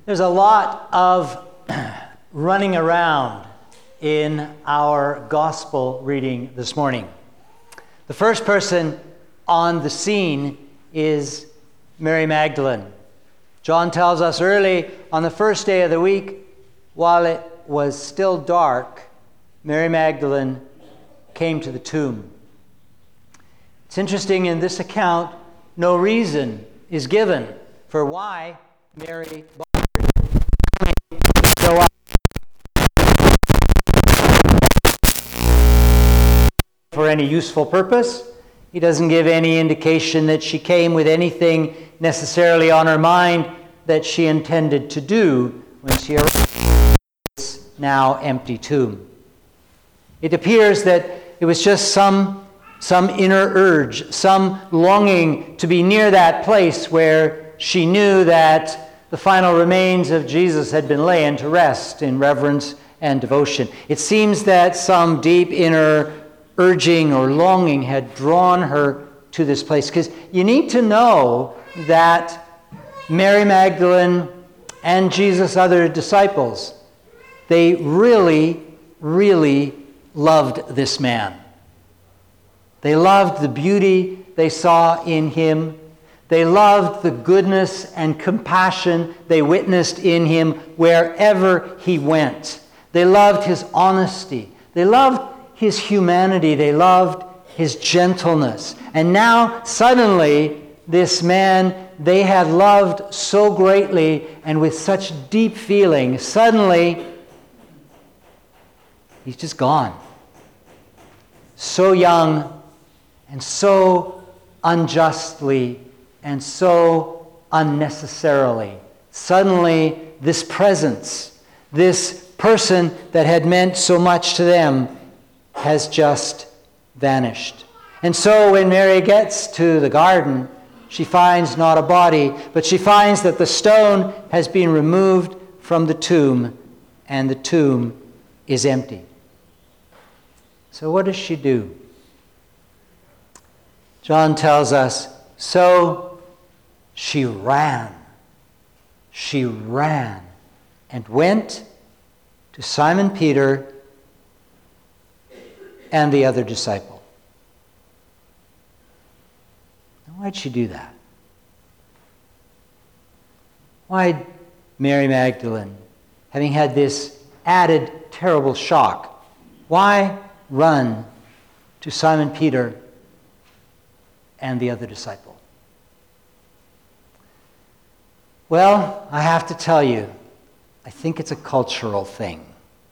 There's a lot of running around in our gospel reading this morning. The first person on the scene is Mary Magdalene. John tells us early on the first day of the week, while it was still dark, Mary Magdalene came to the tomb. It's interesting, in this account, no reason is given for why Mary show up for any useful purpose. He doesn't give any indication that she came with anything necessarily on her mind that she intended to do when she arrived at this now empty tomb. It appears that it was just some inner urge, some longing to be near that place where she knew that the final remains of Jesus had been laid to rest in reverence and devotion. It seems that some deep inner urging or longing had drawn her to this place. Because you need to know that Mary Magdalene and Jesus' other disciples, they really, really loved this man. They loved the beauty they saw in him. They loved the goodness and compassion they witnessed in him wherever he went. They loved his honesty. They loved his humanity. They loved his gentleness. And now, suddenly, this man they had loved so greatly and with such deep feeling, suddenly, he's just gone. So young and so unjustly and so unnecessarily. Suddenly, this presence, this person that had meant so much to them, has just vanished. And so when Mary gets to the garden, she finds not a body, but she finds that the stone has been removed from the tomb, and the tomb is empty. So what does she do? John tells us, so she ran. She ran and went to Simon Peter and the other disciple. Now, why'd she do that? Why'd Mary Magdalene, having had this added terrible shock, why run to Simon Peter and the other disciple? Well, I have to tell you, I think it's a cultural thing.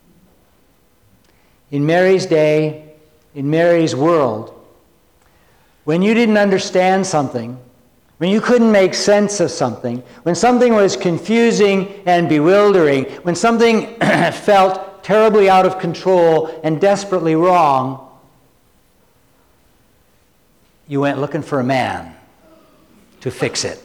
In Mary's day, in Mary's world, when you didn't understand something, when you couldn't make sense of something, when something was confusing and bewildering, when something felt terribly out of control and desperately wrong, you went looking for a man to fix it.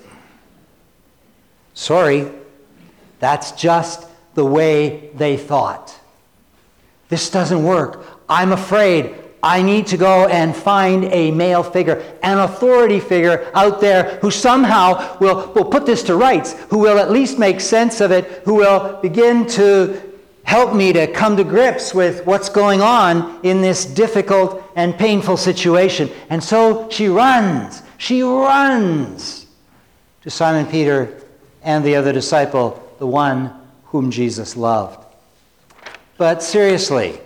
Sorry, that's just the way they thought. This doesn't work. I'm afraid. I need to go and find a male figure, an authority figure out there who somehow will put this to rights, who will at least make sense of it, who will begin to help me to come to grips with what's going on in this difficult and painful situation. And so she runs to Simon Peter and the other disciple, the one whom Jesus loved. But seriously,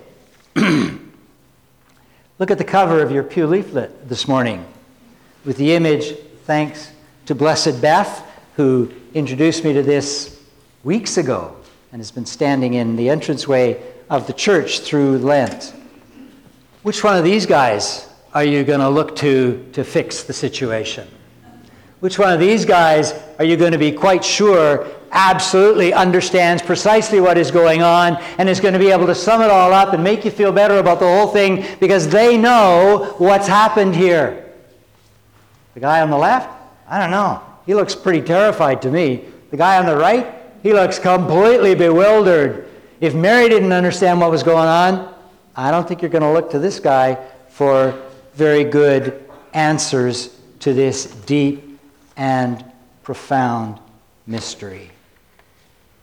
look at the cover of your pew leaflet this morning with the image, thanks to Blessed Beth, who introduced me to this weeks ago and has been standing in the entranceway of the church through Lent. Which one of these guys are you going to look to fix the situation? Which one of these guys are you going to be quite sure absolutely understands precisely what is going on and is going to be able to sum it all up and make you feel better about the whole thing because they know what's happened here? The guy on the left? I don't know. He looks pretty terrified to me. The guy on the right? He looks completely bewildered. If Mary didn't understand what was going on, I don't think you're going to look to this guy for very good answers to this deep and profound mystery.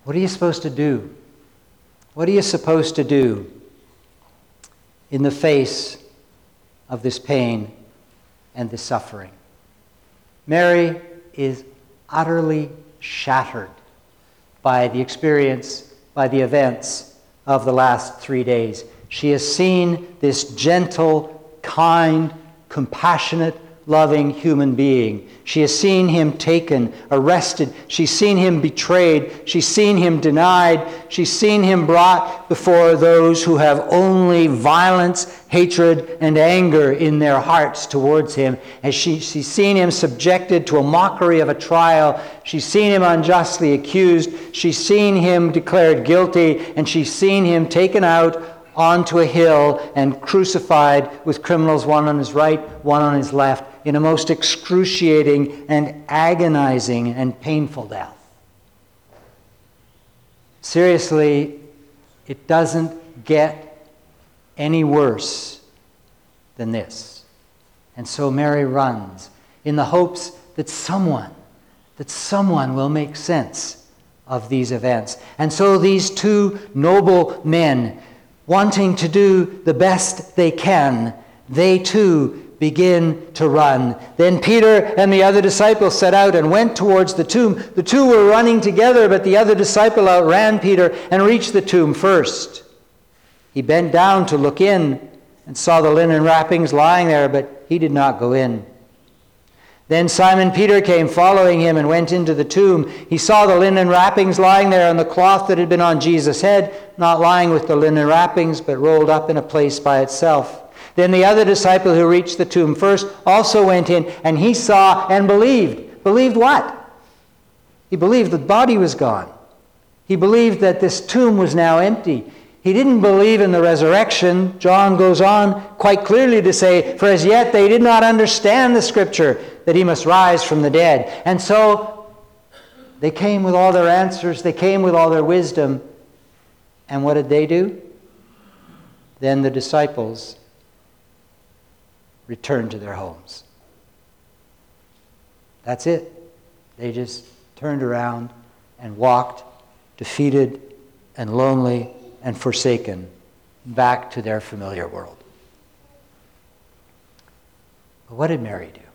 What are you supposed to do? What are you supposed to do in the face of this pain and this suffering? Mary is utterly shattered by the experience, by the events of the last 3 days. She has seen this gentle, kind, compassionate, loving human being. She has seen him taken, arrested. She's seen him betrayed. She's seen him denied. She's seen him brought before those who have only violence, hatred, and anger in their hearts towards him. And she's seen him subjected to a mockery of a trial. She's seen him unjustly accused. She's seen him declared guilty. And she's seen him taken out onto a hill and crucified with criminals, one on his right, one on his left, in a most excruciating and agonizing and painful death. Seriously, it doesn't get any worse than this. And so Mary runs in the hopes that someone will make sense of these events. And so these two noble men, wanting to do the best they can, they too begin to run. Then Peter and the other disciple set out and went towards the tomb. The two were running together, but the other disciple outran Peter and reached the tomb first. He bent down to look in and saw the linen wrappings lying there, but he did not go in. Then Simon Peter came following him and went into the tomb. He saw the linen wrappings lying there and the cloth that had been on Jesus' head, not lying with the linen wrappings, but rolled up in a place by itself. Then the other disciple who reached the tomb first also went in, and he saw and believed. Believed what? He believed the body was gone. He believed that this tomb was now empty. He didn't believe in the resurrection. John goes on quite clearly to say, for as yet they did not understand the scripture that he must rise from the dead. And so they came with all their answers. They came with all their wisdom. And what did they do? Then the disciples returned to their homes. That's it. They just turned around and walked, defeated and lonely and forsaken, back to their familiar world. But what did Mary do?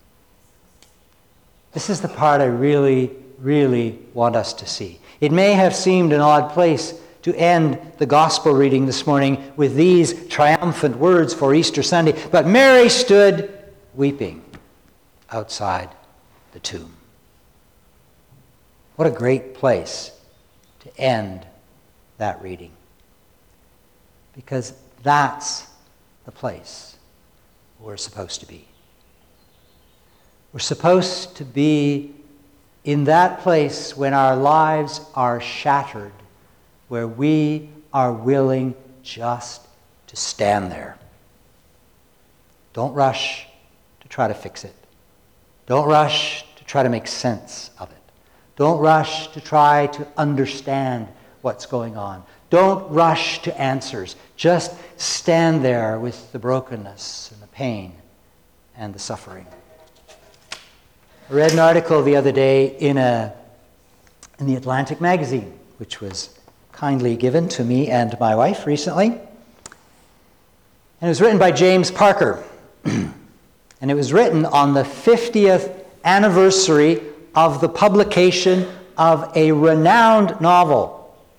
This is the part I really, really want us to see. It may have seemed an odd place to end the gospel reading this morning with these triumphant words for Easter Sunday, but Mary stood weeping outside the tomb. What a great place to end that reading. Because that's the place we're supposed to be. We're supposed to be in that place when our lives are shattered, where we are willing just to stand there. Don't rush to try to fix it. Don't rush to try to make sense of it. Don't rush to try to understand what's going on. Don't rush to answers. Just stand there with the brokenness and the pain and the suffering. I read an article the other day in the Atlantic magazine, which was kindly given to me and my wife recently. And it was written by James Parker. And it was written on the 50th anniversary of the publication of a renowned novel.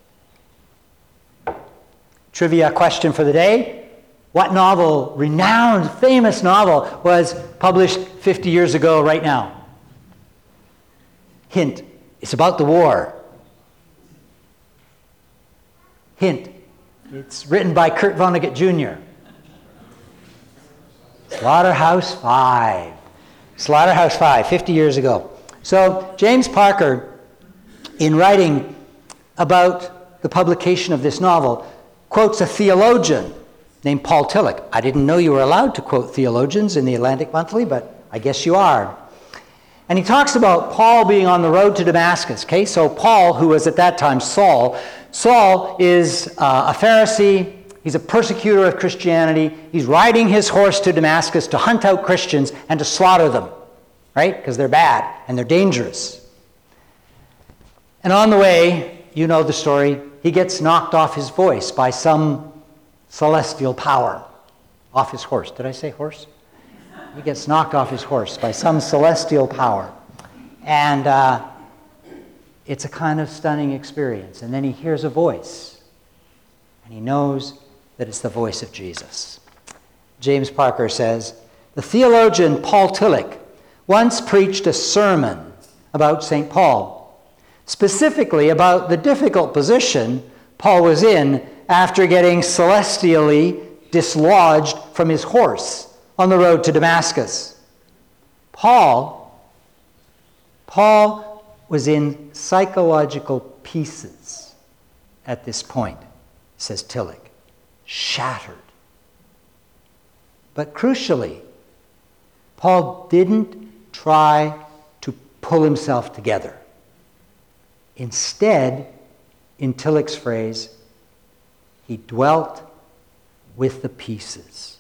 Trivia question for the day. What novel, renowned, famous novel, was published 50 years ago right now? Hint, it's about the war. Hint, it's written by Kurt Vonnegut Jr. Slaughterhouse-Five. Slaughterhouse-Five, 50 years ago. So James Parker, in writing about the publication of this novel, quotes a theologian named Paul Tillich. I didn't know you were allowed to quote theologians in the Atlantic Monthly, but I guess you are. And he talks about Paul being on the road to Damascus. Okay, so Paul, who was at that time Saul is a Pharisee. He's a persecutor of Christianity. He's riding his horse to Damascus to hunt out Christians and to slaughter them, right? Because they're bad and they're dangerous. And on the way, you know the story. He gets knocked off his voice by some celestial power. Off his horse. Did I say horse? He gets knocked off his horse by some celestial power. And it's a kind of stunning experience. And then he hears a voice. And he knows that it's the voice of Jesus. James Parker says, the theologian Paul Tillich once preached a sermon about St. Paul, specifically about the difficult position Paul was in after getting celestially dislodged from his horse on the road to Damascus. Paul was in psychological pieces at this point, says Tillich, shattered. But crucially, Paul didn't try to pull himself together. Instead, in Tillich's phrase, he dwelt with the pieces.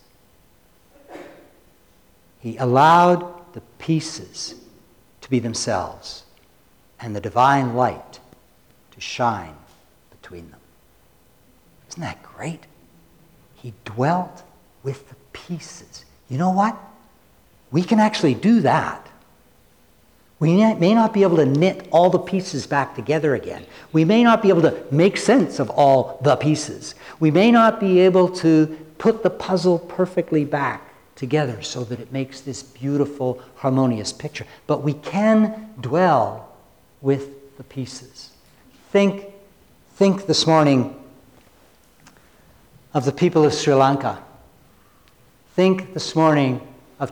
He allowed the pieces to be themselves and the divine light to shine between them. Isn't that great? He dwelt with the pieces. You know what? We can actually do that. We may not be able to knit all the pieces back together again. We may not be able to make sense of all the pieces. We may not be able to put the puzzle perfectly back together so that it makes this beautiful, harmonious picture. But we can dwell with the pieces. Think this morning of the people of Sri Lanka. Think this morning of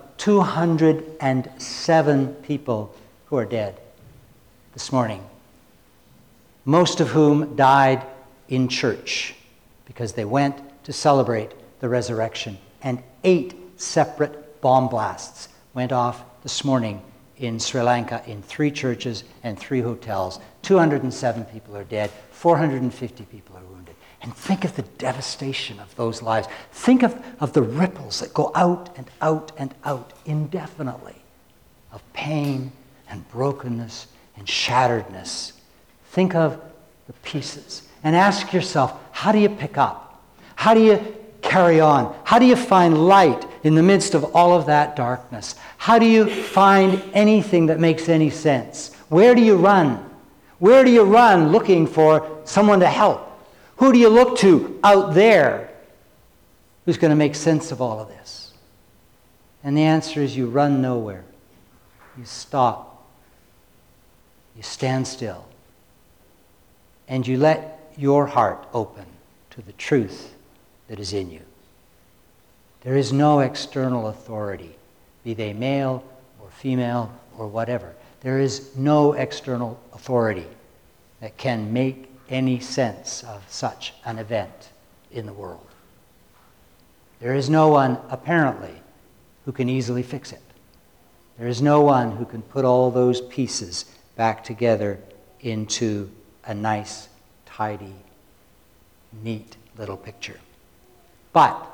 207 people who are dead this morning, most of whom died in church because they went to celebrate the resurrection. And 8 separate bomb blasts went off this morning in Sri Lanka in 3 churches and 3 hotels. 207 people are dead, 450 people are wounded. And think of the devastation of those lives. Think of the ripples that go out and out and out indefinitely of pain and brokenness and shatteredness. Think of the pieces and ask yourself, how do you pick up? How do you carry on? How do you find light in the midst of all of that darkness? How do you find anything that makes any sense? Where do you run? Where do you run looking for someone to help? Who do you look to out there who's going to make sense of all of this? And the answer is you run nowhere. You stop. You stand still. And you let your heart open to the truth that is in you. There is no external authority, be they male or female or whatever. There is no external authority that can make any sense of such an event in the world. There is no one, apparently, who can easily fix it. There is no one who can put all those pieces back together into a nice, tidy, neat little picture. But,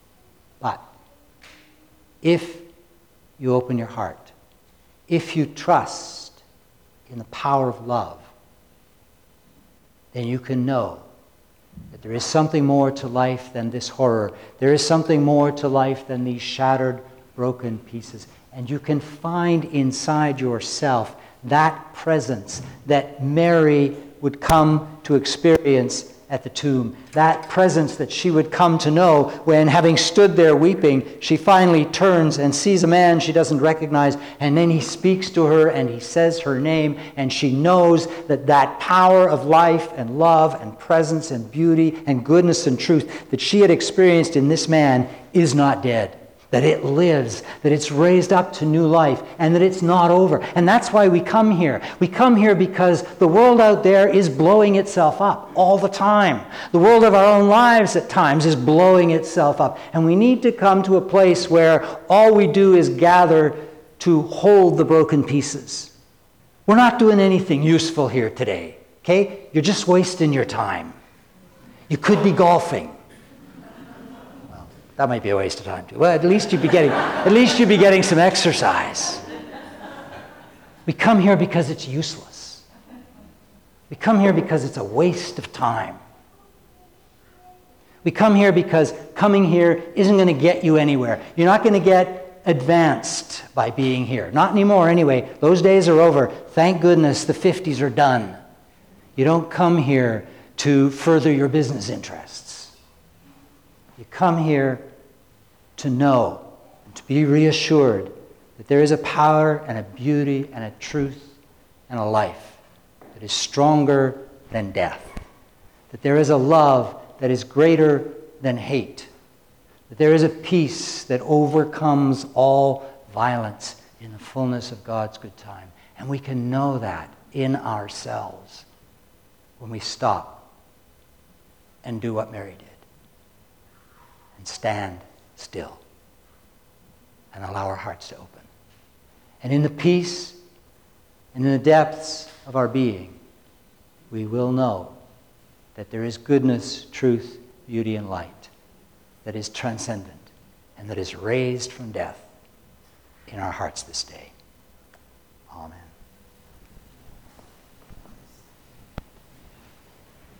if you open your heart, if you trust in the power of love, then you can know that there is something more to life than this horror. There is something more to life than these shattered, broken pieces. And you can find inside yourself that presence that Mary would come to experience at the tomb. That presence that she would come to know when, having stood there weeping, she finally turns and sees a man she doesn't recognize, and then he speaks to her and he says her name, and she knows that that power of life and love and presence and beauty and goodness and truth that she had experienced in this man is not dead. That it lives, that it's raised up to new life, and that it's not over. And that's why we come here. We come here because the world out there is blowing itself up all the time. The world of our own lives at times is blowing itself up. And we need to come to a place where all we do is gather to hold the broken pieces. We're not doing anything useful here today, okay? You're just wasting your time. You could be golfing. That might be a waste of time too. Well, at least you'd be getting some exercise. We come here because it's useless. We come here because it's a waste of time. We come here because coming here isn't going to get you anywhere. You're not going to get advanced by being here. Not anymore anyway. Those days are over. Thank goodness the 50s are done. You don't come here to further your business interests. You come here to know and to be reassured that there is a power and a beauty and a truth and a life that is stronger than death. That there is a love that is greater than hate. That there is a peace that overcomes all violence in the fullness of God's good time. And we can know that in ourselves when we stop and do what Mary did. And stand still and allow our hearts to open. And in the peace and in the depths of our being, we will know that there is goodness, truth, beauty, and light that is transcendent and that is raised from death in our hearts this day. Amen.